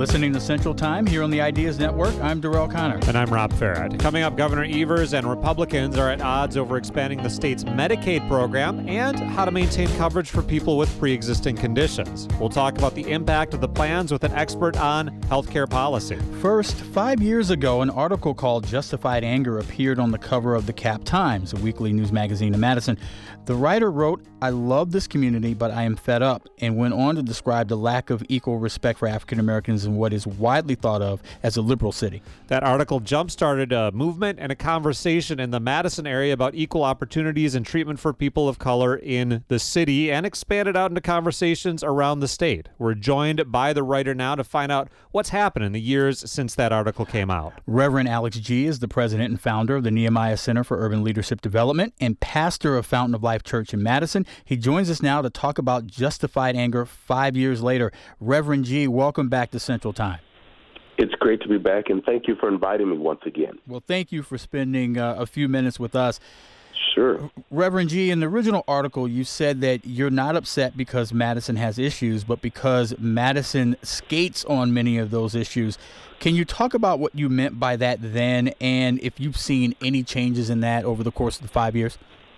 listening to Central Time here on the Ideas Network. I'm Darrell Connor. And I'm Rob Farrett. Coming up, Governor Evers and Republicans are at odds over expanding the state's Medicaid program and how to maintain coverage for people with pre-existing conditions. We'll talk about the impact of the plans with an expert on healthcare policy. First, 5 years ago, an article called Justified Anger appeared on the cover of the Cap Times, a weekly news magazine in Madison. The writer wrote, "I love this community, but I am fed up," and went on to describe the lack of equal respect for African Americans in what is widely thought of as a liberal city. That article jump-started a movement and a conversation in the Madison area about equal opportunities and treatment for people of color in the city and expanded out into conversations around the state. We're joined by the writer now to find out what's happened in the years since that article came out. Reverend Alex Gee is the president and founder of the Nehemiah Center for Urban Leadership Development and pastor of Fountain of Life Church in Madison. He joins us now to talk about Justified Anger 5 years later. Reverend Gee, welcome back to Central Time. It's great to be back, and thank you for inviting me once again. Well, thank you for spending a few minutes with us. Sure. Reverend Gee, in the original article, you said that you're not upset because Madison has issues, but because Madison skates on many of those issues. Can you talk about what you meant by that then, and if you've seen any changes in that over the course of the 5 years?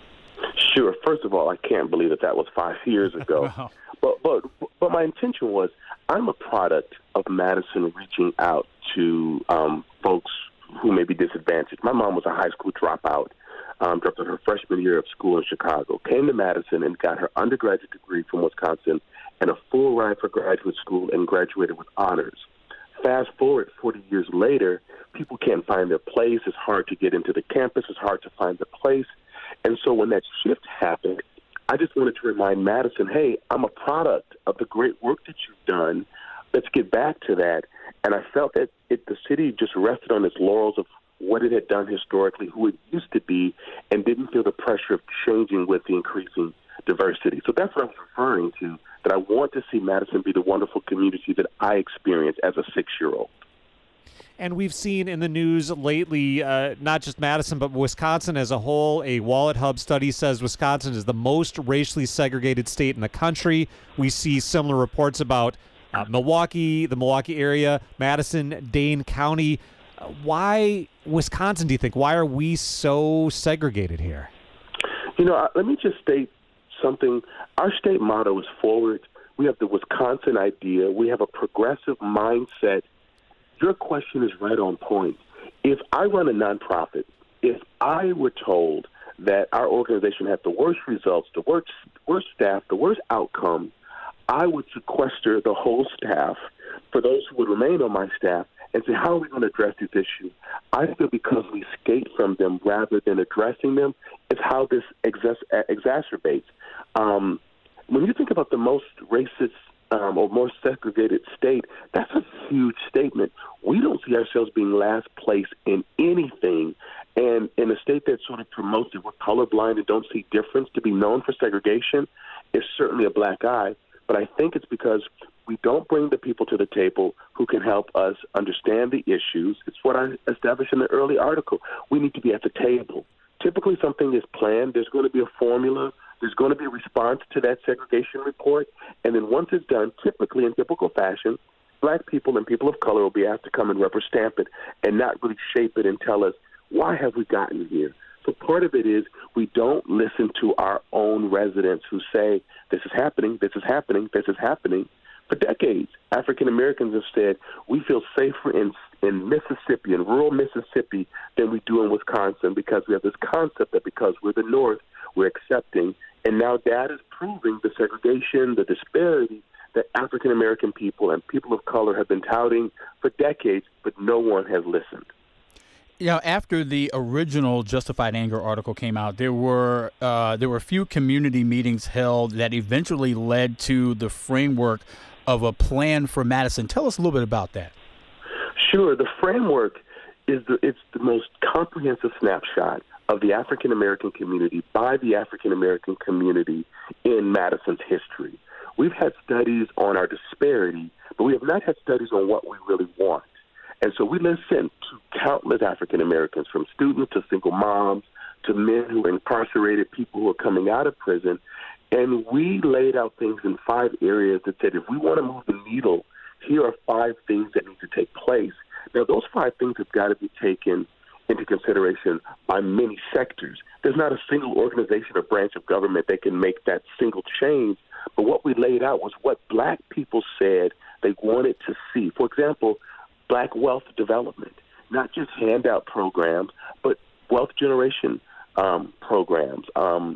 Sure. First of all, I can't believe that was 5 years ago. Wow. But my intention was, I'm a product of Madison reaching out to folks who may be disadvantaged. My mom was a high school dropout, dropped out her freshman year of school in Chicago, came to Madison and got her undergraduate degree from Wisconsin and a full ride for graduate school and graduated with honors. Fast forward 40 years later, people can't find their place. It's hard to get into the campus. It's hard to find the place. And so when that shift happened, I just wanted to remind Madison, hey, I'm a product of the great work that you've done. Let's get back to that. And I felt that the city just rested on its laurels of what it had done historically, who it used to be, and didn't feel the pressure of changing with the increasing diversity. So that's what I was referring to, that I want to see Madison be the wonderful community that I experienced as a 6-year-old. And we've seen in the news lately, not just Madison, but Wisconsin as a whole. A Wallet Hub study says Wisconsin is the most racially segregated state in the country. We see similar reports about Milwaukee, the Milwaukee area, Madison, Dane County. Why Wisconsin, do you think? Why are we so segregated here? You know, let me just state something. Our state motto is forward. We have the Wisconsin idea. We have a progressive mindset. Your question is right on point. If I run a nonprofit, if I were told that our organization had the worst results, the worst staff, the worst outcome, I would sequester the whole staff for those who would remain on my staff and say, how are we going to address these issues? I feel because we skate from them rather than addressing them is how this exacerbates. When you think about the most racist or more segregated state, that's a huge statement. We don't see ourselves being last place in anything. And in a state that sort of promotes that we're colorblind and don't see difference, to be known for segregation is certainly a black eye. But I think it's because we don't bring the people to the table who can help us understand the issues. It's what I established in the early article. We need to be at the table. Typically something is planned. There's going to be a formula. There's going to be a response to that segregation report. And then once it's done, typically in typical fashion, black people and people of color will be asked to come and rubber stamp it and not really shape it and tell us, why have we gotten here? So part of it is we don't listen to our own residents who say, this is happening, this is happening, this is happening. For decades, African Americans have said, we feel safer in Mississippi, in rural Mississippi, than we do in Wisconsin because we have this concept that because we're the North, we're accepting. And now data is proving the segregation, the disparity that African American people and people of color have been touting for decades, but no one has listened. You know, after the original Justified Anger article came out, there were a few community meetings held that eventually led to the framework of a plan for Madison. Tell us a little bit about that. Sure. The framework is the most comprehensive snapshot of the African American community by the African American community in Madison's history. We've had studies on our disparity, but we have not had studies on what we really want. And so we listened to countless African Americans, from students to single moms to men who are incarcerated, people who are coming out of prison. And we laid out things in 5 areas that said if we want to move the needle here are 5 things that need to take place. Now, those 5 things have got to be taken into consideration by many sectors. There's not a single organization or branch of government that can make that single change. But what we laid out was what black people said they wanted to see. For example, black wealth development, not just handout programs, but wealth generation programs.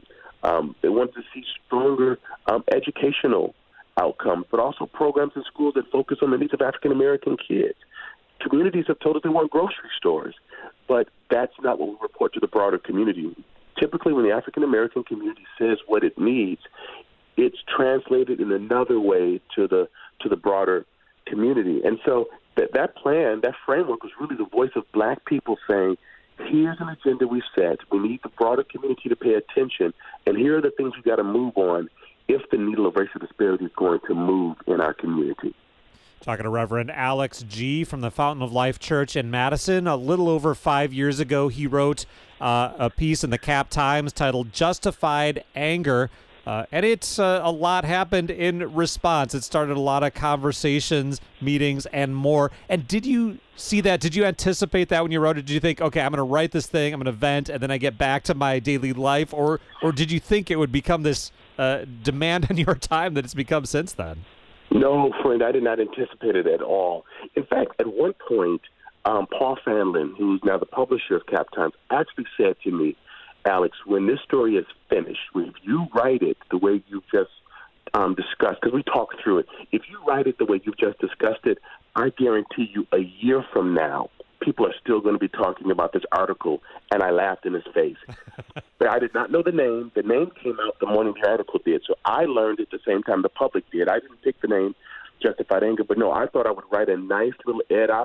They wanted to see stronger educational outcomes, but also programs in schools that focus on the needs of African-American kids. Communities have told us they want grocery stores, but that's not what we report to the broader community. Typically, when the African-American community says what it needs, it's translated in another way to the broader community. And so that plan, that framework was really the voice of black people saying, here's an agenda we set. We need the broader community to pay attention, and here are the things we've got to move on if the needle of racial disparity is going to move in our community. Talking to Reverend Alex Gee from the Fountain of Life Church in Madison. A little over 5 years ago, he wrote a piece in the Cap Times titled Justified Anger. And it's a lot happened in response. It started a lot of conversations, meetings, and more. And did you see that? Did you anticipate that when you wrote it? Did you think, okay, I'm going to write this thing, I'm going to vent, and then I get back to my daily life? Or did you think it would become this demand on your time that it's become since then? No, friend, I did not anticipate it at all. In fact, at one point, Paul Fanlin, who's now the publisher of Cap Times, actually said to me, Alex, when this story is finished, if you write it the way you just discussed, because we talked through it, if you write it the way you've just discussed it, I guarantee you a year from now, people are still going to be talking about this article. And I laughed in his face. But I did not know the name. The name came out the morning the article did, so I learned it the same time the public did. I didn't pick the name Justified Anger, but no, I thought I would write a nice little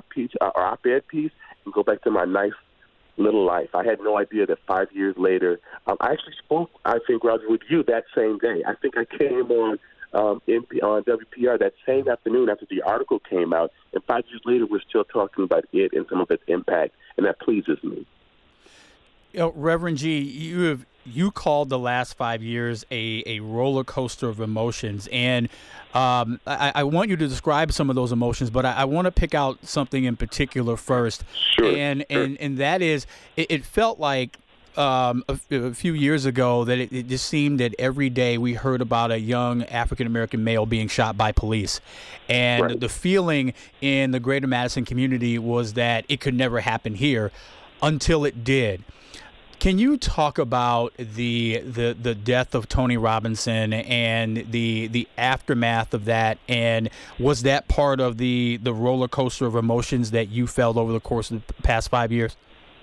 op-ed piece and go back to my nice little life. I had no idea that 5 years later, I actually spoke, I think, Roger, with you that same day. I think I came on WPR that same afternoon after the article came out, and 5 years later, we're still talking about it and some of its impact, and that pleases me. You know, Reverend Gee, you called the last 5 years a roller coaster of emotions, and I want you to describe some of those emotions, but I want to pick out something in particular first. Sure. And that is, it felt like a few years ago that it just seemed that every day we heard about a young African-American male being shot by police. And Right. The feeling in the greater Madison community was that it could never happen here until it did. Can you talk about the death of Tony Robinson and the aftermath of that? And was that part of the roller coaster of emotions that you felt over the course of the past 5 years?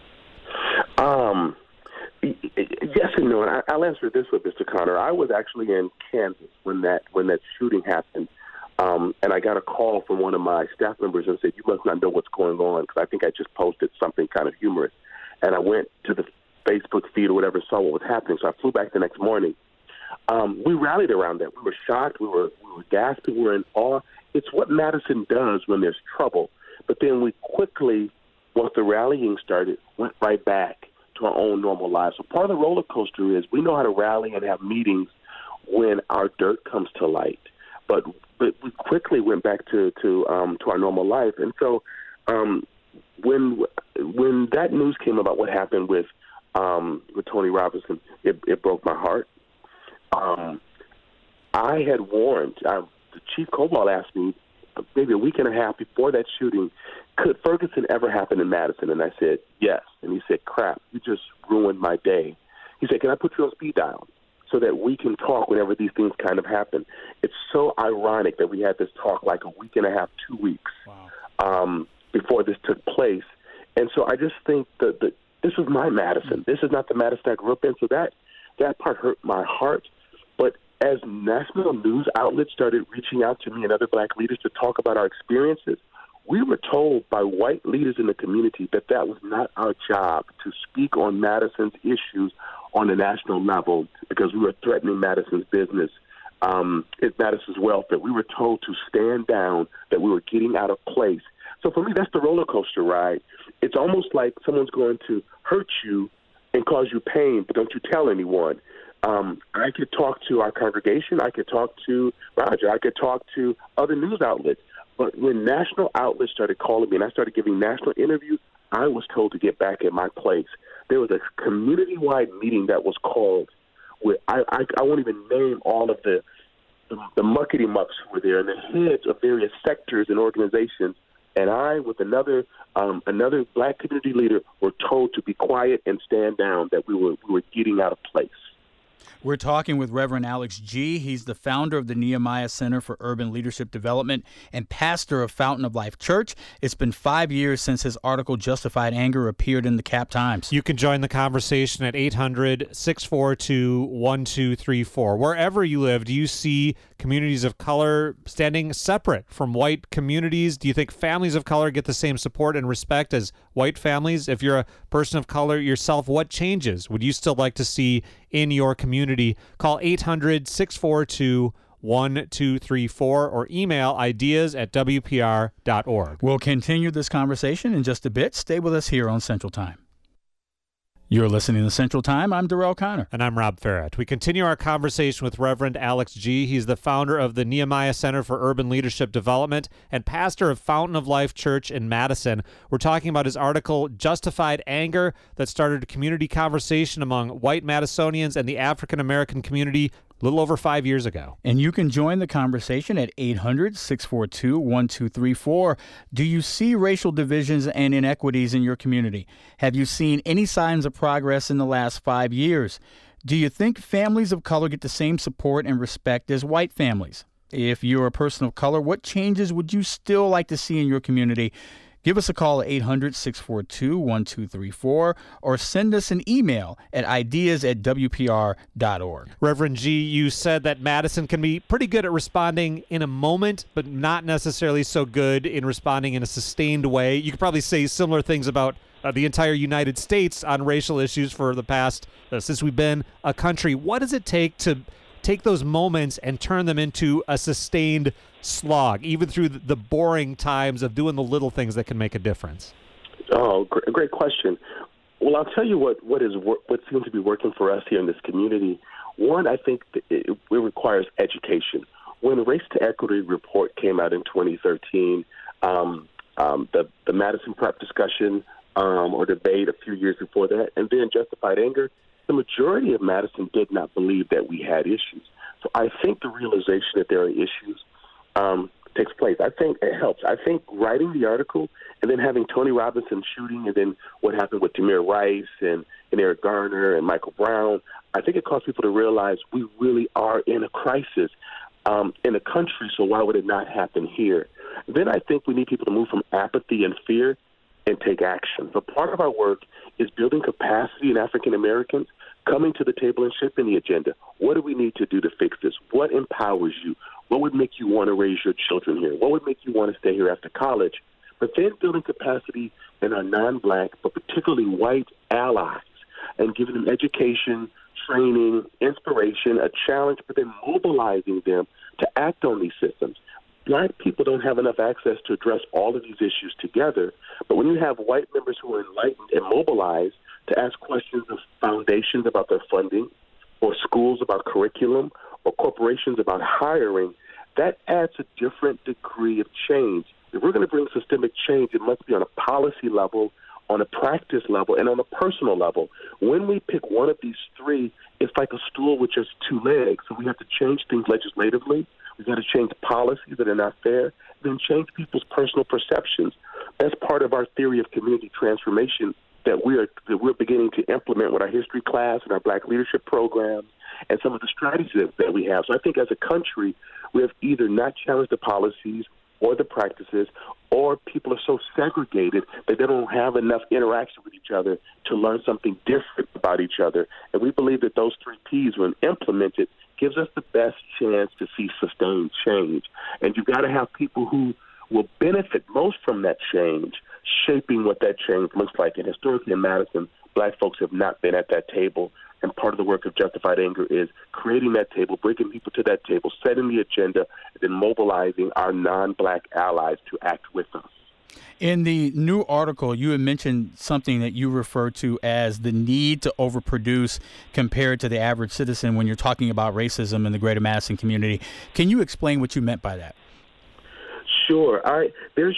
Yes and no. And I'll answer it this way, Mr. Connor. I was actually in Kansas when that shooting happened, and I got a call from one of my staff members and said, "You must not know what's going on," because I think I just posted something kind of humorous. And I went to the Facebook feed or whatever, saw what was happening. So I flew back the next morning. We rallied around that. We were shocked. We were gasping. We were in awe. It's what Madison does when there's trouble. But then we quickly, once the rallying started, went right back to our own normal lives. So part of the roller coaster is we know how to rally and have meetings when our dirt comes to light. But we quickly went back to our normal life. And so when that news came about what happened with Tony Robinson, it broke my heart. I had warned, the Chief Cobalt asked me maybe a week and a half before that shooting, could Ferguson ever happen in Madison? And I said, yes. And he said, crap, you just ruined my day. He said, can I put you on speed dial so that we can talk whenever these things kind of happen? It's so ironic that we had this talk like a week and a half, 2 weeks before this took place. And so I just think that this was my Madison. This is not the Madison I grew up in. So that part hurt my heart. But as national news outlets started reaching out to me and other black leaders to talk about our experiences, we were told by white leaders in the community that was not our job to speak on Madison's issues on the national level because we were threatening Madison's business, Madison's welfare. We were told to stand down, that we were getting out of place. So for me, that's the roller coaster ride. It's almost like someone's going to hurt you and cause you pain, but don't you tell anyone. I could talk to our congregation. I could talk to Roger. I could talk to other news outlets. But when national outlets started calling me and I started giving national interviews, I was told to get back at my place. There was a community-wide meeting that was called where I won't even name all of the muckety-mucks who were there and the heads of various sectors and organizations. And I, with another black community leader, were told to be quiet and stand down, that we were getting out of place. We're talking with Reverend Alex Gee. He's the founder of the Nehemiah Center for Urban Leadership Development and pastor of Fountain of Life Church. It's been 5 years since his article, Justified Anger, appeared in the Cap Times. You can join the conversation at 800-642-1234. Wherever you live, do you see communities of color standing separate from white communities? Do you think families of color get the same support and respect as white families? If you're a person of color yourself, what changes would you still like to see in your community? Call 800-642-1234 or email ideas@wpr.org. We'll continue this conversation in just a bit. Stay with us here on Central Time. You're listening to Central Time. I'm Darrell Connor. And I'm Rob Farrett. We continue our conversation with Reverend Alex Gee. He's the founder of the Nehemiah Center for Urban Leadership Development and pastor of Fountain of Life Church in Madison. We're talking about his article, Justified Anger, that started a community conversation among white Madisonians and the African-American community a little over 5 years ago. And you can join the conversation at 800-642-1234. Do you see racial divisions and inequities in your community? Have you seen any signs of progress in the last 5 years? Do you think families of color get the same support and respect as white families? If you're a person of color, what changes would you still like to see in your community? Give us a call at 800-642-1234 or send us an email at ideas@wpr.org. Reverend Gee, you said that Madison can be pretty good at responding in a moment, but not necessarily so good in responding in a sustained way. You could probably say similar things about the entire United States on racial issues for the past, since we've been a country. What does it take to take those moments and turn them into a sustained slog, even through the boring times of doing the little things that can make a difference? Oh, great question. Well, I'll tell you what seems to be working for us here in this community. One, I think it requires education. When the Race to Equity report came out in 2013, the Madison Prep discussion or debate a few years before that, and then Justified Anger, the majority of Madison did not believe that we had issues. So I think the realization that there are issues takes place. I think it helps. I think writing the article and then having Tony Robinson shooting and then what happened with Tamir Rice and Eric Garner and Michael Brown, I think it caused people to realize we really are in a crisis in the country, so why would it not happen here? Then I think we need people to move from apathy and fear and take action. So part of our work is building capacity in African Americans, coming to the table and shaping the agenda. What do we need to do to fix this? What empowers you? What would make you want to raise your children here? What would make you want to stay here after college? But then building capacity in our non-black, but particularly white allies, and giving them education, training, inspiration, a challenge, but then mobilizing them to act on these systems. Black people don't have enough access to address all of these issues together, but when you have white members who are enlightened and mobilized to ask questions of foundations about their funding, or schools about curriculum, or corporations about hiring, that adds a different degree of change. If we're going to bring systemic change, it must be on a policy level, on a practice level, and on a personal level. When we pick one of these three, it's like a stool with just two legs. So we have to change things legislatively. We've got to change policies that are not fair, then change people's personal perceptions. That's part of our theory of community transformation that we're beginning to implement with our history class and our Black leadership program and some of the strategies that we have. So I think as a country, we have either not challenged the policies or the practices, or people are so segregated that they don't have enough interaction with each other to learn something different about each other. And we believe that those three Ps, when implemented, gives us the best chance to see sustained change. And you've got to have people who will benefit most from that change, shaping what that change looks like. And historically in Madison, Black folks have not been at that table. And part of the work of Justified Anger is creating that table, bringing people to that table, setting the agenda, and then mobilizing our non-Black allies to act with us. In the new article, you had mentioned something that you refer to as the need to overproduce compared to the average citizen when you're talking about racism in the greater Madison community. Can you explain what you meant by that? Sure. There's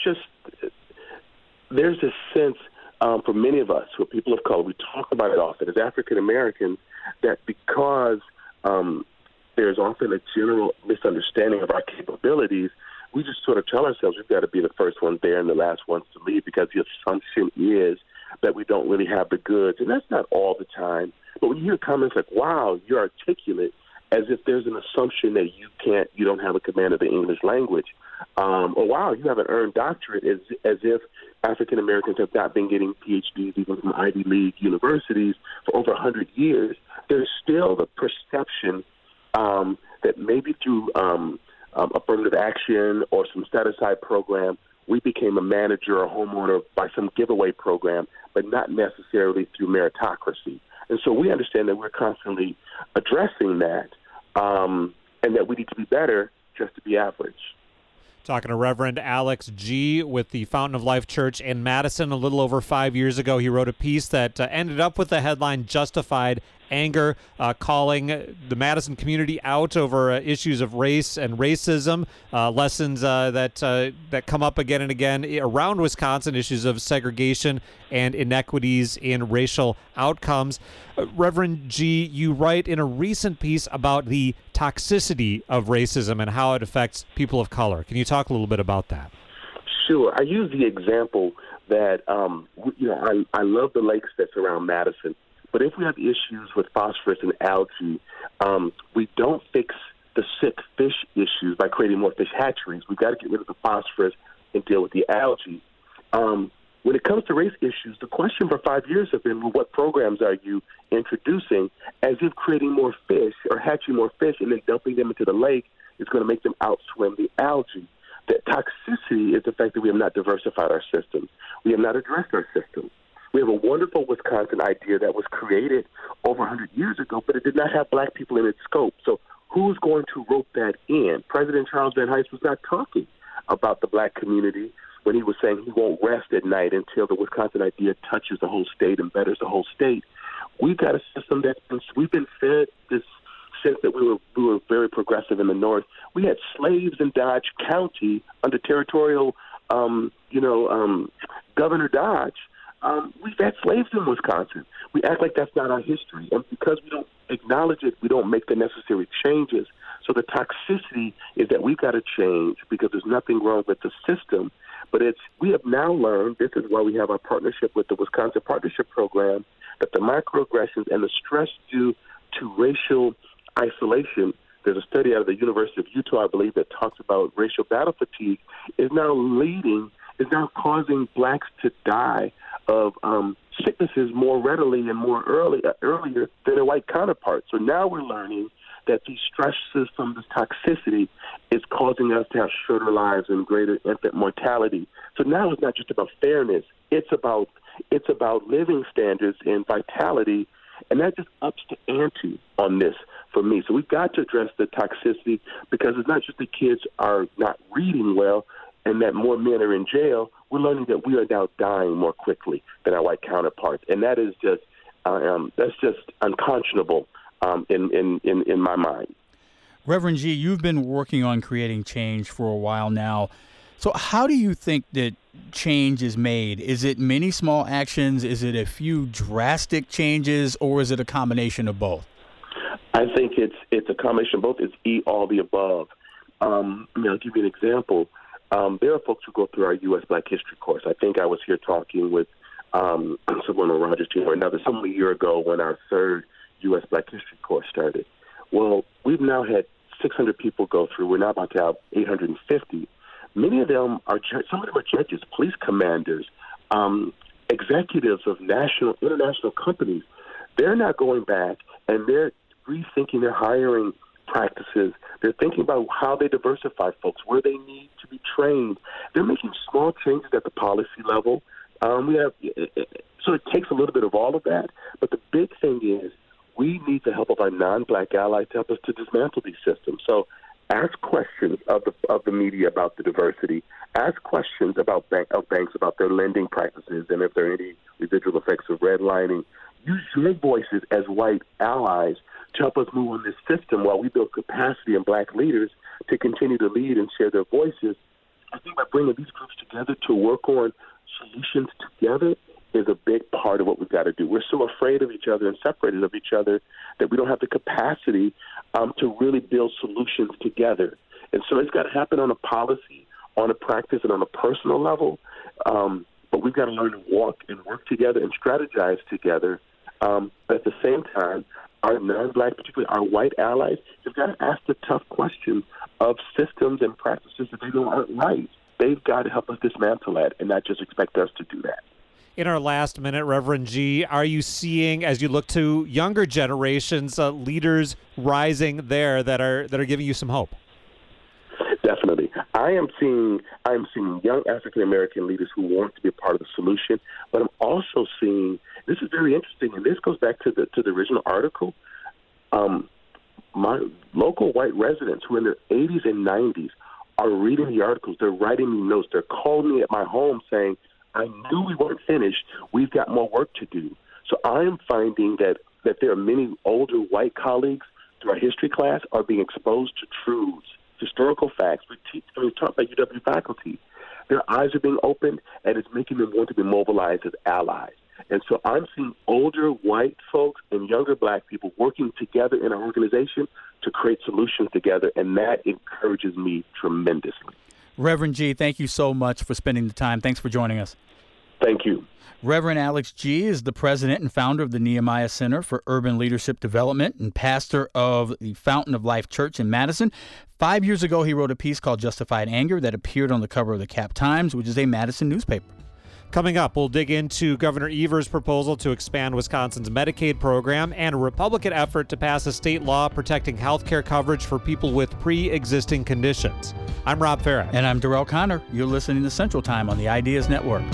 this sense for many of us who are people of color, we talk about it often as African Americans, that because there's often a general misunderstanding of our capabilities, we just sort of tell ourselves we've got to be the first ones there and the last ones to leave because the assumption is that we don't really have the goods. And that's not all the time. But when you hear comments like, wow, you're articulate, as if there's an assumption that you don't have a command of the English language. Or, wow, you have an earned doctorate, as if African Americans have not been getting PhDs even from Ivy League universities for over 100 years. There's still the perception that maybe through affirmative action or some set-aside program, we became a manager or homeowner by some giveaway program, but not necessarily through meritocracy. And so we understand that we're constantly addressing that and that we need to be better just to be average. Talking to Reverend Alex Gee with the Fountain of Life Church in Madison a little over 5 years ago. He wrote a piece that ended up with the headline Justified Anger, calling the Madison community out over issues of race and racism, lessons that come up again and again around Wisconsin, issues of segregation and inequities in racial outcomes. Reverend Gee, you write in a recent piece about the toxicity of racism and how it affects people of color. Can you talk a little bit about that? Sure. I use the example that, I love the lakes that surround Madison. But if we have issues with phosphorus and algae, we don't fix the sick fish issues by creating more fish hatcheries. We've got to get rid of the phosphorus and deal with the algae. When it comes to race issues, the question for 5 years has been, well, what programs are you introducing, as if creating more fish or hatching more fish and then dumping them into the lake is going to make them outswim the algae. The toxicity is the fact that we have not diversified our systems. We have not addressed our systems. We have a wonderful Wisconsin idea that was created over 100 years ago, but it did not have black people in its scope. So who's going to rope that in? President Charles Van Heist was not talking about the black community when he was saying he won't rest at night until the Wisconsin idea touches the whole state and betters the whole state. We've got a system we've been fed this sense that we were very progressive in the North. We had slaves in Dodge County under territorial, Governor Dodge. We've had slaves in Wisconsin. We act like that's not our history. And because we don't acknowledge it, we don't make the necessary changes. So the toxicity is that we've got to change because there's nothing wrong with the system. But we have now learned, this is why we have our partnership with the Wisconsin Partnership Program, that the microaggressions and the stress due to racial isolation, there's a study out of the University of Utah, I believe, that talks about racial battle fatigue, is now causing blacks to die of sicknesses more readily and more earlier than their white counterparts. So now we're learning that these stresses from this toxicity is causing us to have shorter lives and greater infant mortality. So now it's not just about fairness; it's about living standards and vitality, and that just ups the ante on this for me. So we've got to address the toxicity because it's not just the kids are not reading well and that more men are in jail. We're learning that we are now dying more quickly than our white counterparts, and that is just that's just unconscionable in my mind. Reverend Gee, you've been working on creating change for a while now. So how do you think that change is made? Is it many small actions? Is it a few drastic changes, or is it a combination of both? I think it's a combination of both. It's all the above. I'll give you an example. There are folks who go through our U.S. Black History course. I think I was here talking with someone on Rogers team or another some year ago when our third U.S. Black History course started. Well, we've now had 600 people go through. We're now about to have 850. Many of them some of them are judges, police commanders, executives of international companies. They're not going back and they're rethinking their hiring practices. They're thinking about how they diversify folks, where they need to be trained. They're making small changes at the policy level. So it takes a little bit of all of that. But the big thing is we need the help of our non-black allies to help us to dismantle these systems. So Ask questions of the media about the diversity. Ask questions about banks about their lending practices and if there are any residual effects of redlining. Use your voices as white allies to help us move on this system while we build capacity in black leaders to continue to lead and share their voices. I think by bringing these groups together to work on solutions together is a big part of what we've got to do. We're so afraid of each other and separated of each other that we don't have the capacity to really build solutions together. And so it's got to happen on a policy, on a practice, and on a personal level. But we've got to learn to walk and work together and strategize together. But at the same time, our non-black, particularly our white allies, have got to ask the tough questions of systems and practices that they know aren't right. They've got to help us dismantle that and not just expect us to do that. In our last minute, Reverend G, are you seeing, as you look to younger generations, leaders rising there that are giving you some hope? Definitely. I am seeing young African American leaders who want to be a part of the solution, but I'm also seeing, this is very interesting, and this goes back to the original article. My local white residents who are in their 80s and 90s are reading the articles. They're writing me notes. They're calling me at my home saying, I knew we weren't finished. We've got more work to do. So I am finding that there are many older white colleagues through our history class are being exposed to truths, historical facts. We taught by UW faculty. Their eyes are being opened, and it's making them want to be mobilized as allies. And so I'm seeing older white folks and younger black people working together in our organization to create solutions together, and that encourages me tremendously. Reverend G, thank you so much for spending the time. Thanks for joining us. Thank you. Reverend Alex G is the president and founder of the Nehemiah Center for Urban Leadership Development and pastor of the Fountain of Life Church in Madison. 5 years ago, he wrote a piece called Justified Anger that appeared on the cover of the Cap Times, which is a Madison newspaper. Coming up, we'll dig into Governor Evers' proposal to expand Wisconsin's Medicaid program and a Republican effort to pass a state law protecting health care coverage for people with pre-existing conditions. I'm Rob Farrett. And I'm Darrell Connor. You're listening to Central Time on the Ideas Network.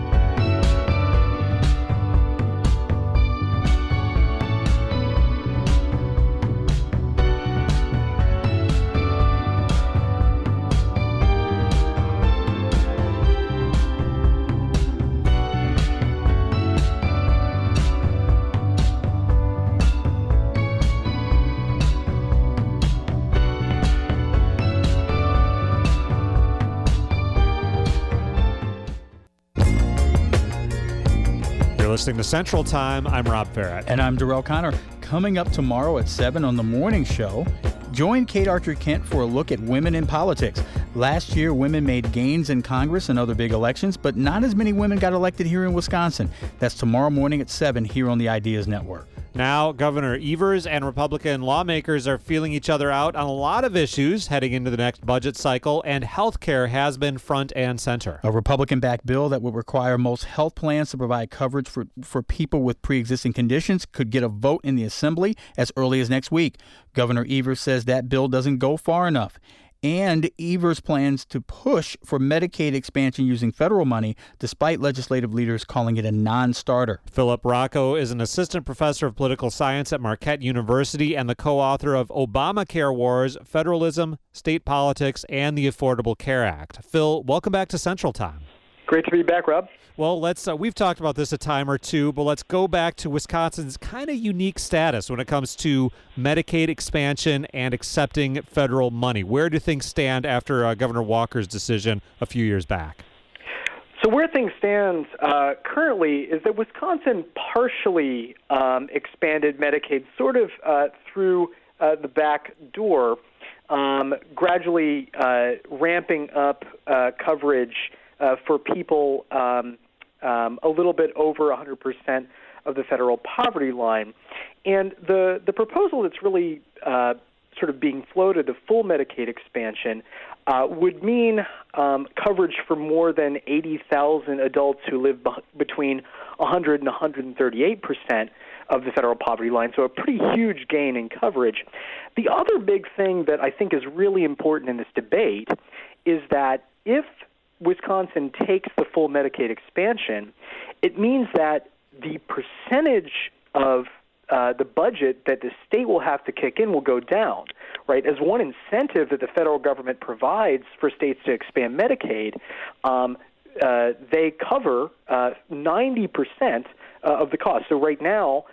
Listening to Central Time, I'm Rob Farrett. And I'm Darrell Connor. Coming up tomorrow at 7 on The Morning Show, join Kate Archer-Kent for a look at women in politics. Last year, women made gains in Congress and other big elections, but not as many women got elected here in Wisconsin. That's tomorrow morning at 7 here on the Ideas Network. Now, Governor Evers and Republican lawmakers are feeling each other out on a lot of issues heading into the next budget cycle, and health care has been front and center. A Republican-backed bill that would require most health plans to provide coverage for people with pre-existing conditions could get a vote in the Assembly as early as next week. Governor Evers says that bill doesn't go far enough. And Evers plans to push for Medicaid expansion using federal money, despite legislative leaders calling it a non-starter. Philip Rocco is an assistant professor of political science at Marquette University and the co-author of Obamacare Wars, Federalism, State Politics, and the Affordable Care Act. Phil, welcome back to Central Time. Great to be back, Rob. Well, we've talked about this a time or two, but let's go back to Wisconsin's kind of unique status when it comes to Medicaid expansion and accepting federal money. Where do things stand after Governor Walker's decision a few years back? So where things stand currently is that Wisconsin partially expanded Medicaid sort of through the back door, gradually ramping up coverage for people a little bit over 100% of the federal poverty line. And the proposal that's really sort of being floated, the full Medicaid expansion, would mean coverage for more than 80,000 adults who live between 100 and 138% of the federal poverty line, so a pretty huge gain in coverage. The other big thing that I think is really important in this debate is that if Wisconsin takes the full Medicaid expansion, it means that the percentage of the budget that the state will have to kick in will go down, right? As one incentive that the federal government provides for states to expand Medicaid, they cover 90% of the cost. So right now,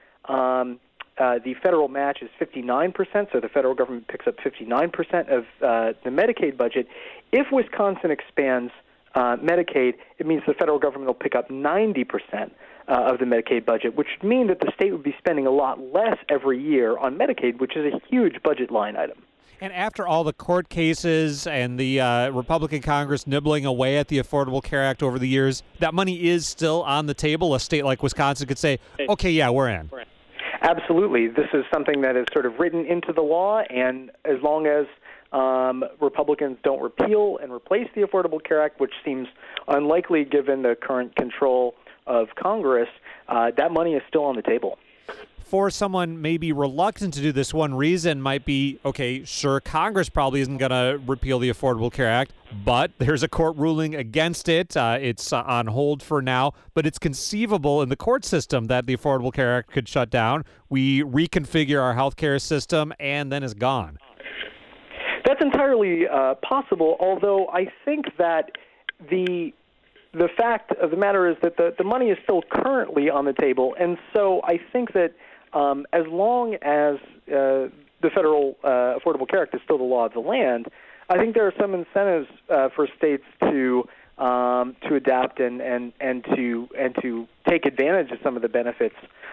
the federal match is 59%, so the federal government picks up 59% of the Medicaid budget. If Wisconsin expands Medicaid, it means the federal government will pick up 90% of the Medicaid budget, which would mean that the state would be spending a lot less every year on Medicaid, which is a huge budget line item. And after all the court cases and the Republican Congress nibbling away at the Affordable Care Act over the years, that money is still on the table. A state like Wisconsin could say, okay, yeah, we're in. Absolutely. This is something that is sort of written into the law, and as long as Republicans don't repeal and replace the Affordable Care Act, which seems unlikely given the current control of Congress, that money is still on the table. For someone maybe reluctant to do this, one reason might be, okay, sure, Congress probably isn't going to repeal the Affordable Care Act, but there's a court ruling against it. It's on hold for now, but it's conceivable in the court system that the Affordable Care Act could shut down. We reconfigure our healthcare system, and then it's gone. That's entirely possible, although I think that the fact of the matter is that the money is still currently on the table, and so I think that as long as the federal Affordable Care Act is still the law of the land, I think there are some incentives for states to adapt and to take advantage of some of the benefits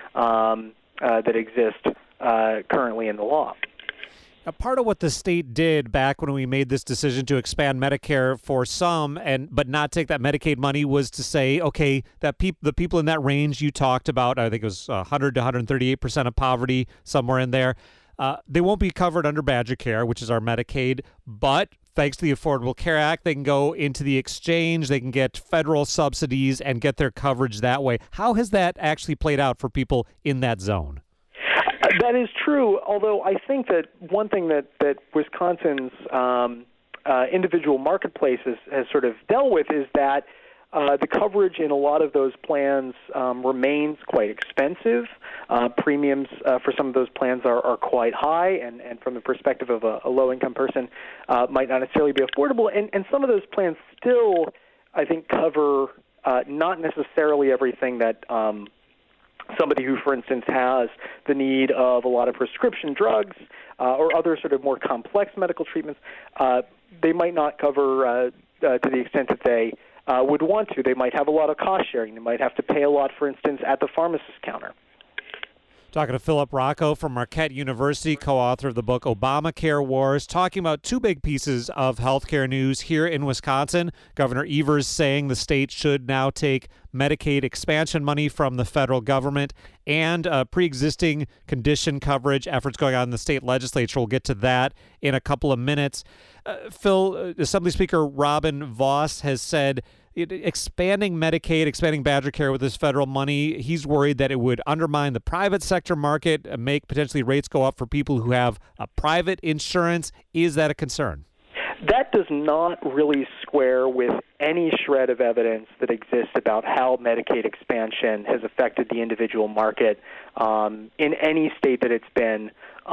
that exist currently in the law. A part of what the state did back when we made this decision to expand Medicare for some, but not take that Medicaid money, was to say, okay, that the people in that range you talked about, I think it was 100 to 138% of poverty, somewhere in there, they won't be covered under Badger Care, which is our Medicaid, but thanks to the Affordable Care Act, they can go into the exchange, they can get federal subsidies and get their coverage that way. How has that actually played out for people in that zone? That is true, although I think that one thing that Wisconsin's individual marketplace has sort of dealt with is that the coverage in a lot of those plans remains quite expensive. Premiums for some of those plans are quite high, and from the perspective of a low-income person, might not necessarily be affordable. And some of those plans still, I think, cover not necessarily everything that somebody who, for instance, has the need of a lot of prescription drugs or other sort of more complex medical treatments, they might not cover to the extent that they would want to. They might have a lot of cost sharing. They might have to pay a lot, for instance, at the pharmacist counter. Talking to Philip Rocco from Marquette University, co-author of the book Obamacare Wars, talking about two big pieces of healthcare news here in Wisconsin. Governor Evers saying the state should now take Medicaid expansion money from the federal government, and pre-existing condition coverage efforts going on in the state legislature. We'll get to that in a couple of minutes. Phil, Assembly Speaker Robin Vos has said expanding Medicaid, expanding Badger Care with this federal money, he's worried that it would undermine the private sector market, make potentially rates go up for people who have a private insurance. Is that a concern? That does not really square with any shred of evidence that exists about how Medicaid expansion has affected the individual market in any state that it's been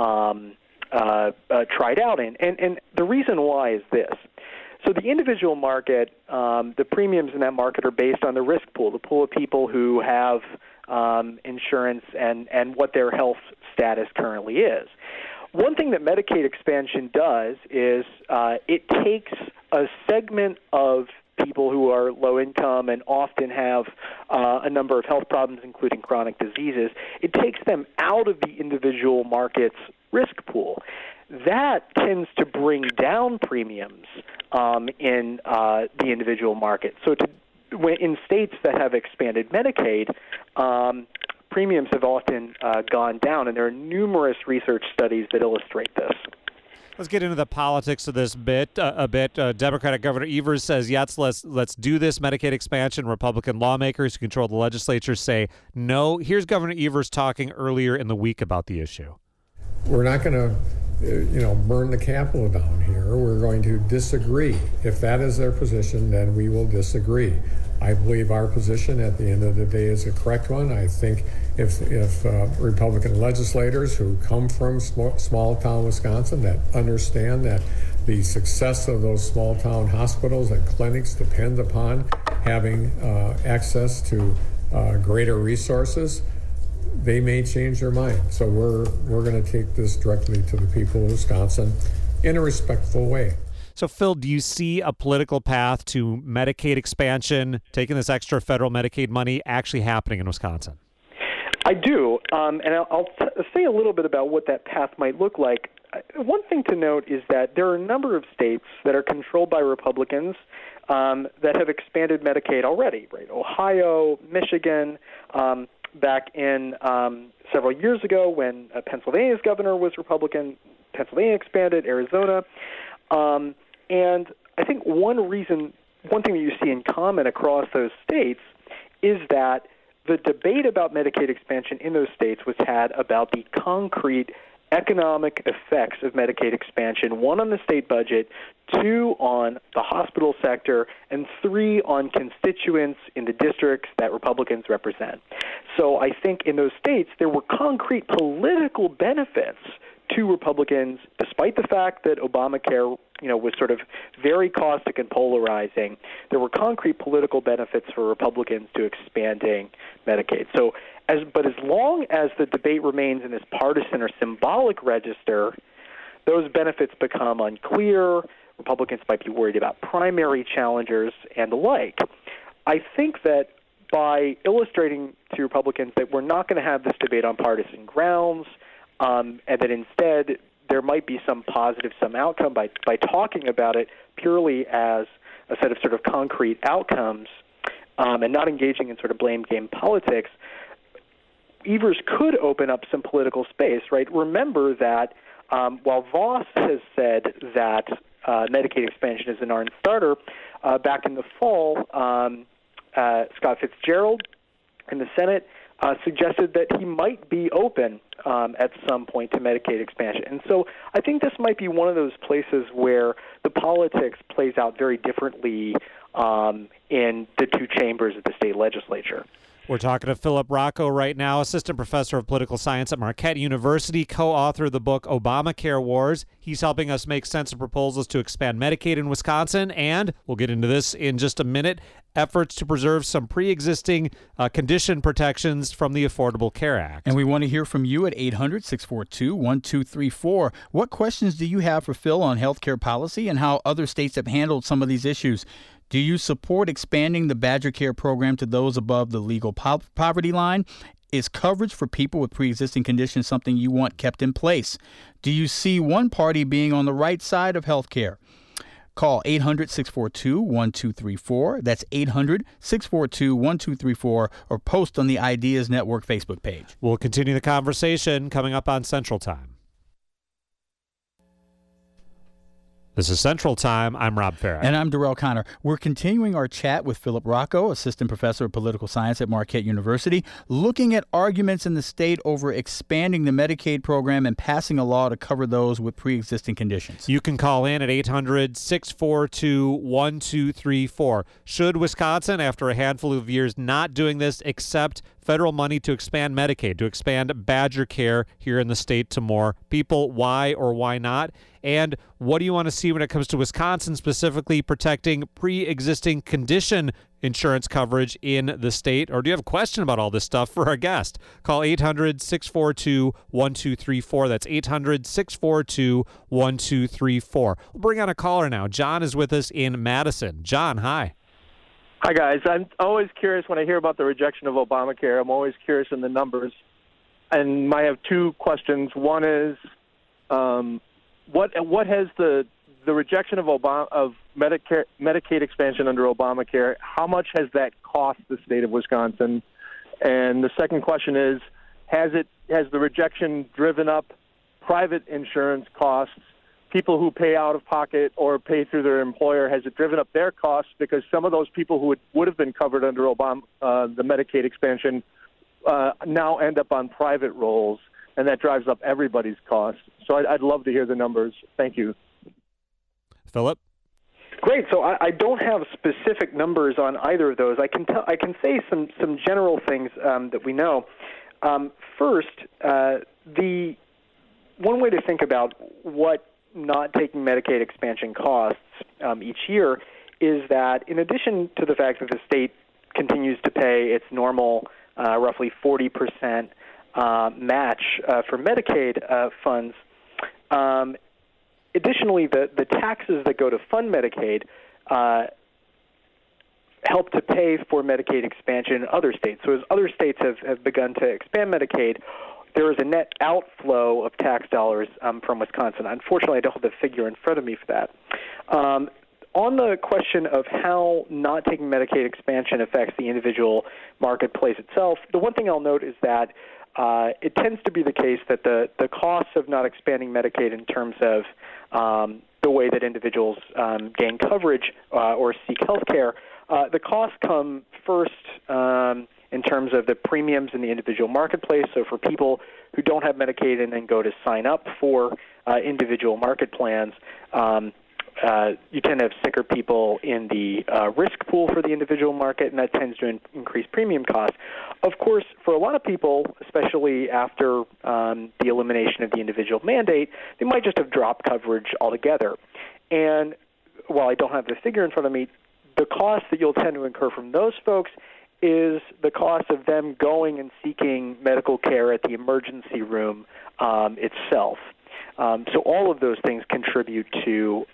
tried out in. And the reason why is this. So the individual market, the premiums in that market are based on the risk pool, the pool of people who have insurance and what their health status currently is. One thing that Medicaid expansion does is it takes a segment of people who are low income and often have a number of health problems, including chronic diseases. It takes them out of the individual market's risk pool. That tends to bring down premiums in the individual market. So in states that have expanded Medicaid, premiums have often gone down, and there are numerous research studies that illustrate this. Let's get into the politics of this a bit. Democratic Governor Evers says, yes, let's do this Medicaid expansion. Republican lawmakers who control the legislature say no. Here's Governor Evers talking earlier in the week about the issue. We're not going to burn the Capitol down here. We're going to disagree. If that is their position, then we will disagree. I believe our position at the end of the day is a correct one. I think if Republican legislators who come from small town Wisconsin that understand that the success of those small town hospitals and clinics depends upon having access to greater resources, they may change their mind. So we're going to take this directly to the people of Wisconsin in a respectful way. So, Phil, do you see a political path to Medicaid expansion, taking this extra federal Medicaid money, actually happening in Wisconsin? I do, and I'll say a little bit about what that path might look like. One thing to note is that there are a number of states that are controlled by Republicans that have expanded Medicaid already, right? Ohio, Michigan, back in several years ago when Pennsylvania's governor was Republican, Pennsylvania expanded, Arizona. And I think one thing that you see in common across those states is that the debate about Medicaid expansion in those states was had about the concrete economic effects of Medicaid expansion, 1 on the state budget, 2 on the hospital sector, and 3 on constituents in the districts that Republicans represent. So I think in those states there were concrete political benefits to Republicans, despite the fact that Obamacare, was sort of very caustic and polarizing. There were concrete political benefits for Republicans to expanding Medicaid. So, as long as the debate remains in this partisan or symbolic register, those benefits become unclear. Republicans might be worried about primary challengers and the like. I think that by illustrating to Republicans that we're not going to have this debate on partisan grounds, and that instead there might be some positive, some outcome by talking about it purely as a set of sort of concrete outcomes and not engaging in sort of blame game politics, Evers could open up some political space, right? Remember that while Vos has said that Medicaid expansion is a non-starter, back in the fall, Scott Fitzgerald in the Senate suggested that he might be open at some point to Medicaid expansion. And so I think this might be one of those places where the politics plays out very differently in the 2 chambers of the state legislature. We're talking to Philip Rocco right now, assistant professor of political science at Marquette University, co-author of the book Obamacare Wars. He's helping us make sense of proposals to expand Medicaid in Wisconsin, and we'll get into this in just a minute, efforts to preserve some pre-existing condition protections from the Affordable Care Act. And we want to hear from you at 800-642-1234. What questions do you have for Phil on healthcare policy and how other states have handled some of these issues? Do you support expanding the Badger Care program to those above the legal poverty line? Is coverage for people with pre-existing conditions something you want kept in place? Do you see one party being on the right side of health care? Call 800-642-1234. That's 800-642-1234, or post on the Ideas Network Facebook page. We'll continue the conversation coming up on Central Time. This is Central Time. I'm Rob Farah. And I'm Darrell Connor. We're continuing our chat with Philip Rocco, assistant professor of political science at Marquette University, looking at arguments in the state over expanding the Medicaid program and passing a law to cover those with pre-existing conditions. You can call in at 800-642-1234. Should Wisconsin, after a handful of years not doing this, accept federal money to expand Medicaid, to expand Badger Care here in the state to more people? Why or why not? And what do you want to see when it comes to Wisconsin specifically protecting pre-existing condition insurance coverage in the state? Or do you have a question about all this stuff for our guest? Call 800-642-1234. That's 800-642-1234. We'll bring on a caller now. John is with us in Madison. John, hi. Hi, guys. I'm always curious when I hear about the rejection of Obamacare. I'm always curious in the numbers. And I have 2 questions. One is, what has the rejection of Medicaid expansion under Obamacare, how much has that cost the state of Wisconsin? And the second question is, has the rejection driven up private insurance costs? People who pay out of pocket or pay through their employer, has it driven up their costs? Because some of those people who would have been covered under the Medicaid expansion now end up on private rolls, and that drives up everybody's costs. So I'd love to hear the numbers. Thank you. Philip? Great. So I don't have specific numbers on either of those. I can say some general things that we know. First, the one way to think about what not taking Medicaid expansion costs each year is that in addition to the fact that the state continues to pay its normal roughly 40% match for Medicaid funds, additionally, the taxes that go to fund Medicaid help to pay for Medicaid expansion in other states. So as other states have begun to expand Medicaid, there is a net outflow of tax dollars from Wisconsin. Unfortunately, I don't have the figure in front of me for that. On the question of how not taking Medicaid expansion affects the individual marketplace itself, the one thing I'll note is that it tends to be the case that the costs of not expanding Medicaid in terms of the way that individuals gain coverage or seek health care, the costs come first in terms of the premiums in the individual marketplace. So for people who don't have Medicaid and then go to sign up for individual market plans, you tend to have sicker people in the risk pool for the individual market, and that tends to increase premium costs. Of course, for a lot of people, especially after the elimination of the individual mandate, they might just have dropped coverage altogether. And while I don't have the figure in front of me, the cost that you'll tend to incur from those folks is the cost of them going and seeking medical care at the emergency room itself. So all of those things contribute to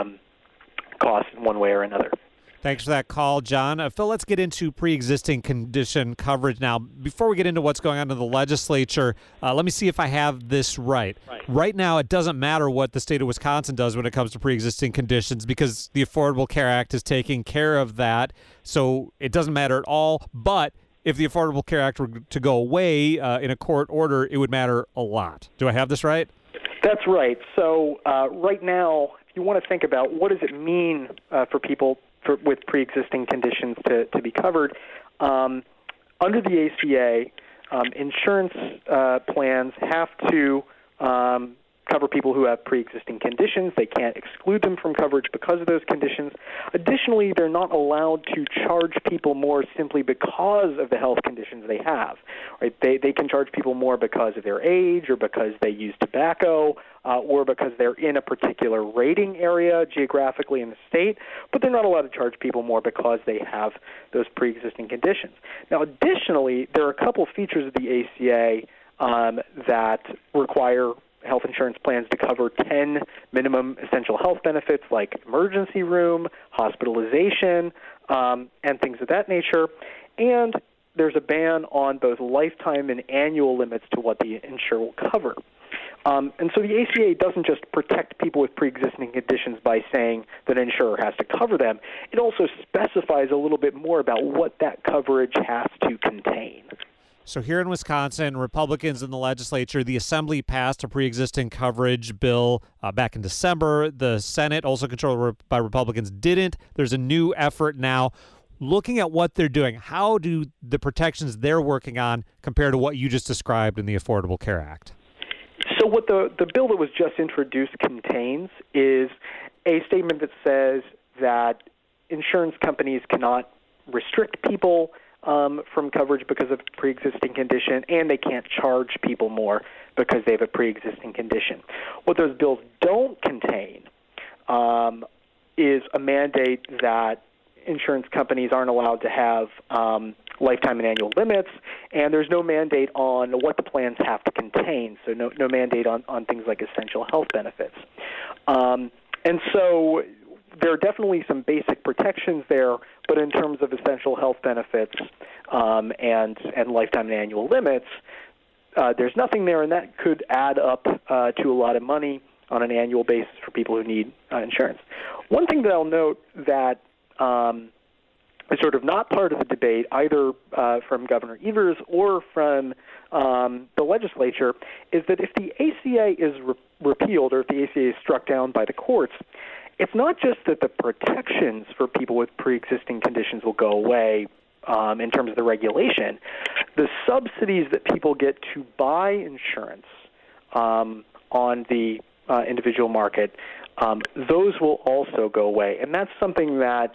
costs in one way or another. Thanks for that call, John. Phil, let's get into pre-existing condition coverage now. Before we get into what's going on in the legislature, let me see if I have this right. Right now, it doesn't matter what the state of Wisconsin does when it comes to pre-existing conditions because the Affordable Care Act is taking care of that, so it doesn't matter at all. But if the Affordable Care Act were to go away in a court order, it would matter a lot. Do I have this right? That's right. So right now, if you want to think about what does it mean for people with pre-existing conditions to be covered, under the ACA, insurance plans have to cover people who have pre-existing conditions. They can't exclude them from coverage because of those conditions. Additionally, they're not allowed to charge people more simply because of the health conditions they have. Right? They can charge people more because of their age or because they use tobacco or because they're in a particular rating area geographically in the state, but they're not allowed to charge people more because they have those pre-existing conditions. Now, additionally, there are a couple features of the ACA that require health insurance plans to cover 10 minimum essential health benefits like emergency room, hospitalization, and things of that nature. And there's a ban on both lifetime and annual limits to what the insurer will cover. And so the ACA doesn't just protect people with pre-existing conditions by saying that an insurer has to cover them. It also specifies a little bit more about what that coverage has to contain. So here in Wisconsin, Republicans in the legislature, the Assembly passed a pre-existing coverage bill back in December. The Senate, also controlled by Republicans, didn't. There's a new effort now. Looking at what they're doing, how do the protections they're working on compare to what you just described in the Affordable Care Act? So what the bill that was just introduced contains is a statement that says that insurance companies cannot restrict people from coverage because of pre-existing condition, and they can't charge people more because they have a pre-existing condition. What those bills don't contain is a mandate that insurance companies aren't allowed to have lifetime and annual limits, and there's no mandate on what the plans have to contain, so no mandate on things like essential health benefits. And so there are definitely some basic protections there, but in terms of essential health benefits and lifetime and annual limits, there's nothing there, and that could add up to a lot of money on an annual basis for people who need insurance. One thing that I'll note that is sort of not part of the debate, either from Governor Evers or from the legislature, is that if the ACA is repealed or if the ACA is struck down by the courts, it's not just that the protections for people with pre-existing conditions will go away in terms of the regulation. The subsidies that people get to buy insurance on the individual market, those will also go away. And that's something that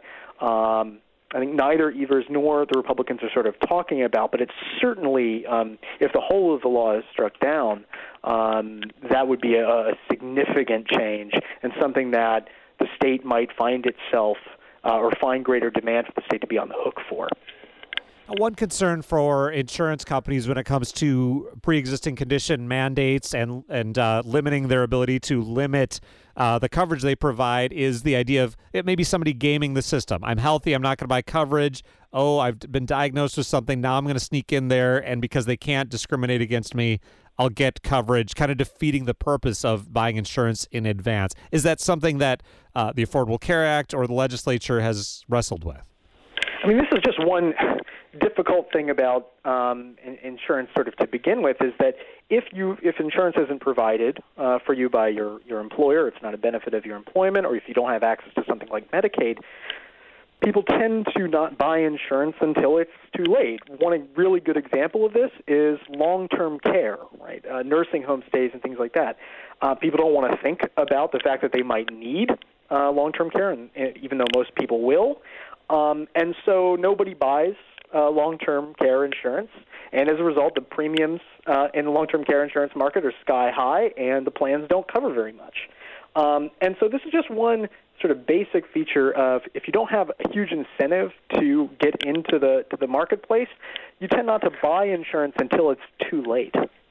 I think neither Evers nor the Republicans are sort of talking about, but it's certainly, if the whole of the law is struck down, that would be a significant change and something that the state might find itself or find greater demand for the state to be on the hook for. One concern for insurance companies when it comes to pre-existing condition mandates and limiting their ability to limit the coverage they provide is the idea of it may be somebody gaming the system. I'm healthy, I'm not going to buy coverage. Oh, I've been diagnosed with something, now I'm going to sneak in there, and because they can't discriminate against me, I'll get coverage, kind of defeating the purpose of buying insurance in advance. Is that something that the Affordable Care Act or the legislature has wrestled with? I mean, this is just one difficult thing about insurance sort of to begin with, is that if insurance isn't provided for you by your employer, it's not a benefit of your employment, or if you don't have access to something like Medicaid, people tend to not buy insurance until it's too late. One really good example of this is long-term care, right? Nursing home stays and things like that. People don't want to think about the fact that they might need long-term care, and even though most people will. And so nobody buys long-term care insurance, and as a result, the premiums in the long-term care insurance market are sky high, and the plans don't cover very much. And so this is just one sort of basic feature of if you don't have a huge incentive to get into the marketplace, you tend not to buy insurance until it's too late.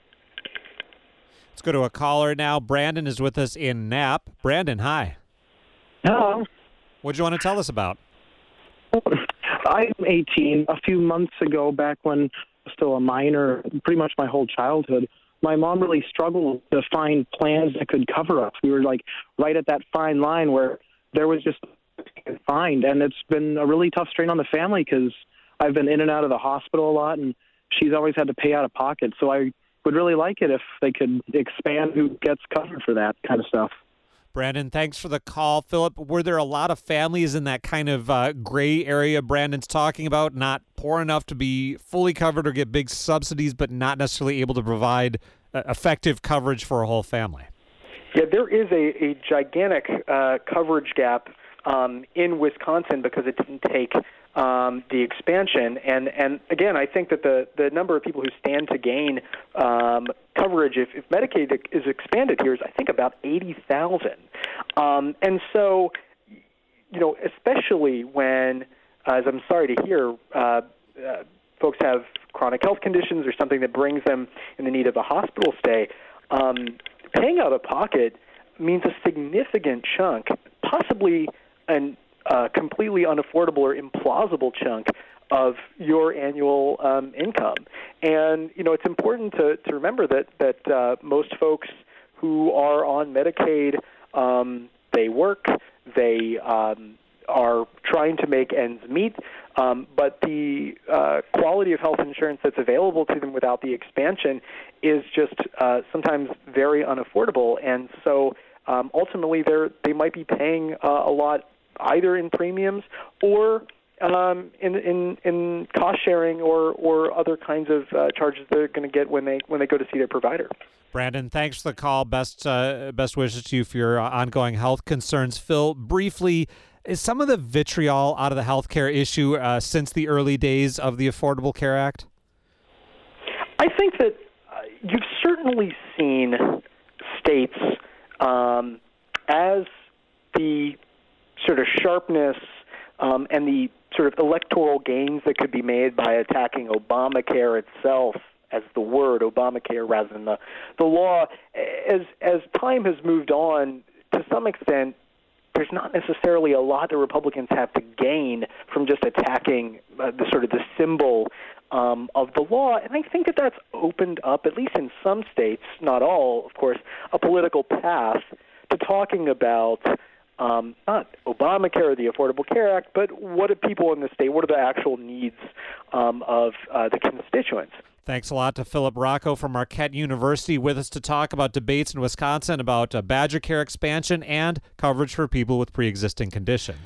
Let's go to a caller now. Brandon is with us in Knapp. Brandon, hi. Hello. What do you want to tell us about? I'm 18. A few months ago, back when I was still a minor, pretty much my whole childhood, my mom really struggled to find plans that could cover us. We were like right at that fine line where there was just nothing to find, and it's been a really tough strain on the family because I've been in and out of the hospital a lot, and she's always had to pay out of pocket. So I would really like it if they could expand who gets covered for that kind of stuff. Brandon, thanks for the call. Philip, were there a lot of families in that kind of gray area Brandon's talking about, not poor enough to be fully covered or get big subsidies, but not necessarily able to provide effective coverage for a whole family? Yeah, there is a gigantic coverage gap in Wisconsin because it didn't take the expansion. And again, I think that the number of people who stand to gain coverage if Medicaid is expanded here is, I think, about 80,000. And so, you know, especially when, as I'm sorry to hear, folks have chronic health conditions or something that brings them in the need of a hospital stay, paying out of pocket means a significant chunk, possibly an completely unaffordable or implausible chunk of your annual income. And, you know, it's important to remember that most folks who are on Medicaid, they work, they are trying to make ends meet, but the quality of health insurance that's available to them without the expansion is just sometimes very unaffordable. And so ultimately they might be paying a lot either in premiums or in cost sharing or other kinds of charges they're going to get when they go to see their provider. Brandon, thanks for the call. Best wishes to you for your ongoing health concerns. Phil, briefly, is some of the vitriol out of the healthcare issue since the early days of the Affordable Care Act? I think that you've certainly seen states as the sort of sharpness and the sort of electoral gains that could be made by attacking Obamacare itself as the word Obamacare rather than the law. As time has moved on, to some extent, there's not necessarily a lot that Republicans have to gain from just attacking the symbol of the law. And I think that that's opened up, at least in some states, not all, of course, a political path to talking about not Obamacare or the Affordable Care Act, but what do people in the state, what are the actual needs of the constituents? Thanks a lot to Philip Rocco from Marquette University with us to talk about debates in Wisconsin about Badger Care expansion and coverage for people with pre-existing conditions.